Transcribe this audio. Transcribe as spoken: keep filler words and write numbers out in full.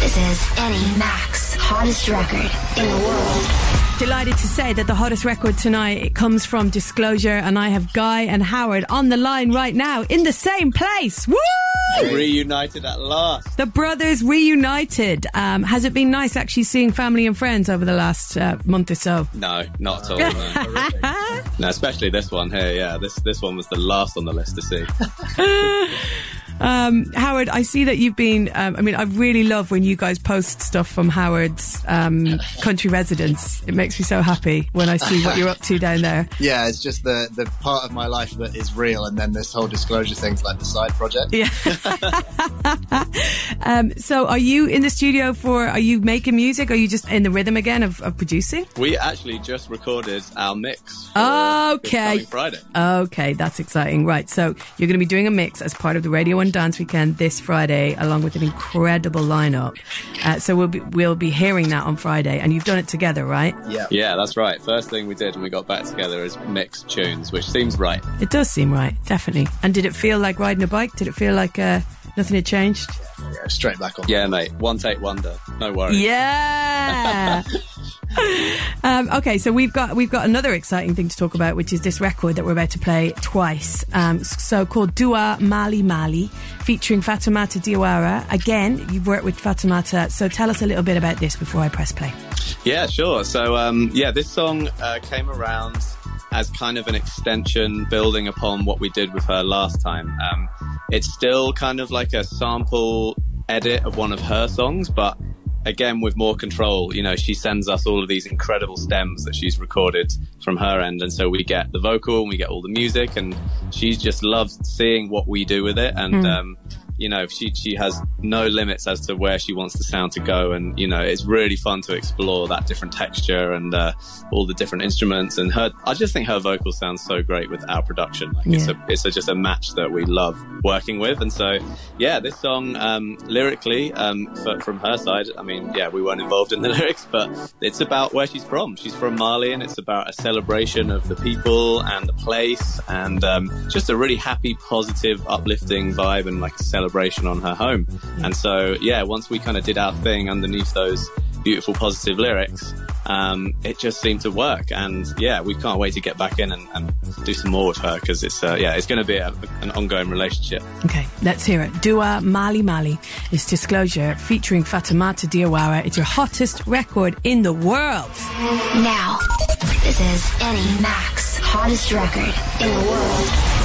This is Eddie Max, hottest record in the world. Delighted to say that the hottest record tonight, it comes from Disclosure, and I have Guy and Howard on the line right now in the same place. Woo! Reunited at last. The brothers reunited. Um, has it been nice actually seeing family and friends over the last uh, month or so? No, not at all. No. No, especially this one here. Yeah, this this one was the last on the list to see. Um, Howard, I see that you've been, um, I mean, I really love when you guys post stuff from Howard's um, country residence. It makes me so happy when I see what you're up to down there. Yeah, it's just the, the part of my life that is real, and then this whole Disclosure thing's like the side project. Yeah. um, so are you in the studio for, are you making music? Are you just in the rhythm again of, of producing? We actually just recorded our mix for okay. this coming Friday. Okay, that's exciting. Right, so you're going to be doing a mix as part of the Radio One Dance Weekend this Friday, along with an incredible lineup. Uh, so we'll be we'll be hearing that on Friday, and you've done it together, right? Yeah, yeah, that's right. First thing we did when we got back together is mix tunes, which seems right. It does seem right, definitely. And did it feel like riding a bike? Did it feel like uh, nothing had changed? Yeah, straight back on. Yeah, mate. One take wonder. No worries. Yeah. um, okay, so we've got we've got another exciting thing to talk about, which is this record that we're about to play twice. Um, so called Dua Mali Mali, featuring Fatoumata Diawara. Again, you've worked with Fatoumata, so tell us a little bit about this before I press play. Yeah, sure. So um, yeah, this song uh, came around as kind of an extension, building upon what we did with her last time. Um, it's still kind of like a sample edit of one of her songs, but again with more control. You know, she sends us all of these incredible stems that she's recorded from her end, and so we get the vocal and we get all the music, and she just loves seeing what we do with it. And mm. um you know, she she has no limits as to where she wants the sound to go, and you know, it's really fun to explore that different texture and uh, all the different instruments. And her, I just think her vocal sounds so great with our production. Like yeah. it's a it's a, just a match that we love working with. And so, yeah, this song um, lyrically um, for, from her side, I mean, yeah, we weren't involved in the lyrics, but it's about where she's from. She's from Mali, and it's about a celebration of the people and the place, and um, just a really happy, positive, uplifting vibe, and like a celebration on her home. And so yeah, once we kind of did our thing underneath those beautiful positive lyrics, um it just seemed to work. And yeah, we can't wait to get back in and, and do some more with her, because it's uh, yeah it's going to be a, an ongoing relationship. Okay, let's hear it. Dua Mali Mali is Disclosure featuring Fatoumata Diawara. It's your hottest record in the world. Now this is Eddie Max, hottest record in the world.